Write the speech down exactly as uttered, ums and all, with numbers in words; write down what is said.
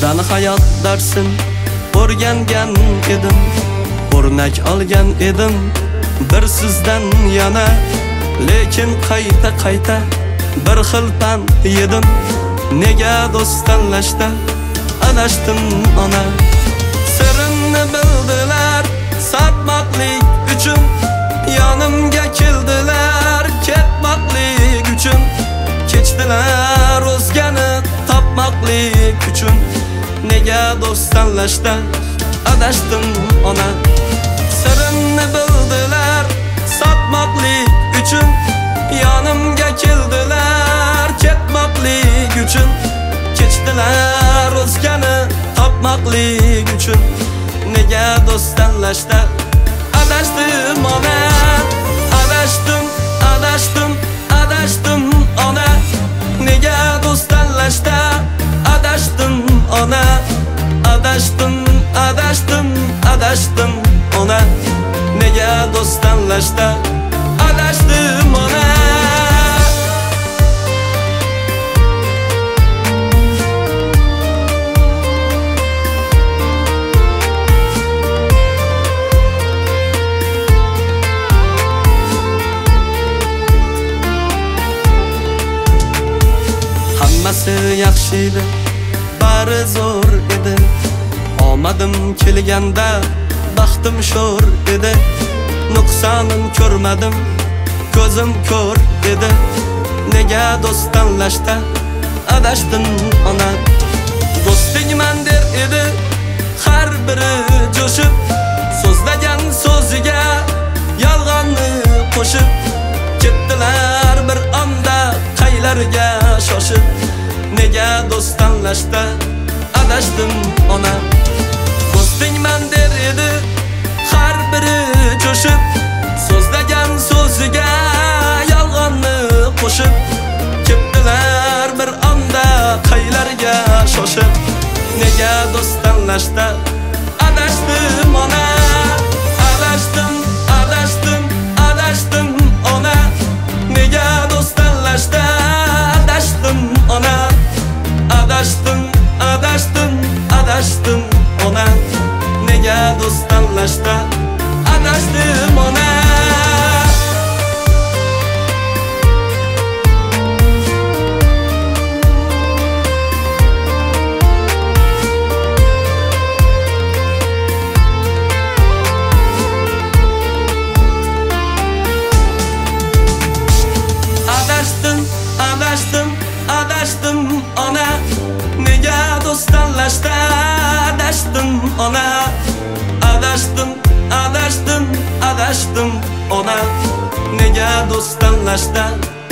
Sizdan hayot darsin o'rgangan edim, o'rnak olgan edim bir sizdan yana. Lekin qayta qayta bir xil pan yedim. Nega do'st tanlashda adashdim ona. Sirimni bildilar satmoqlik uchun, yonimga keldilar ketmoqlik uchun. Kechdilar o'zgani topmoqlik uchun. Nega do'st tanlashda adashdim ona. Sirimni bildilar satmoqlik uchun, yonimga keldilar ketmoqlik uchun. Kechdilar o'zgani topmoqlik uchun. Nega do'st tanlashda adashdim ona. Adashdim, adashdim, adashdim ona. Nega do'st tanlashda adashdim ona. Adashdim, adashdim, adashdim ona. Nega do'st tanlashda adashdim ona. Hammasi yaxshi edi, bari zo'r edi. Omadim kelganda baxtim sho'r edi. Nuqsonim ko'rmadim, ko'zim ko'r edi. Nega do'st tanlashda adashdim ona. Do'stingman der edi har biri jo'shib, so'zlagan so'ziga yolg'onni qo'shib. Ketdilar bir onda qaylarga shoshib. Nega do'st tanlashda adashdim ona. Do'stingman der edi har biri jo'shib, so'zlagan so'ziga yolg'onni qo'shib. Ketdilar bir onda qaylarga shoshib. Nega do'st tanlashda adashdim ona. Adashdim, adashdim, adashdim ona. Nega do'st tanlashda adashdim ona. Adashdim, adashdim, adashdim ona. Nega do'st tanlashda adashdim ona. Adashdim, adashdim, adashdim ona. Nega do'st tanlashda adashdim ona. Adashdim, adashdim, adashdim ona. Nega do'st tanlashda